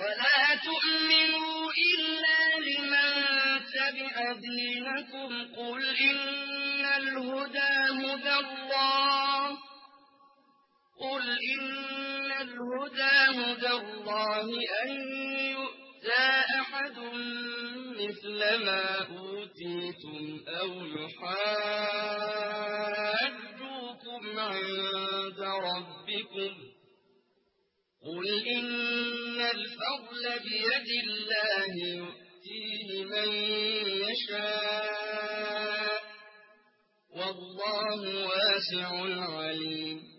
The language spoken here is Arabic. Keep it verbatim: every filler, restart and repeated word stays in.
ولا تؤمنوا إلا لمن تبع دينكم قل إن الهدى هدى الله قل إن الهدى هدى الله أن يؤتى أحد مثل ما أوتيتم أو يحاجوكم عند ربكم قل إن الفضل بيد الله يؤتيه من يشاء والله واسع عليم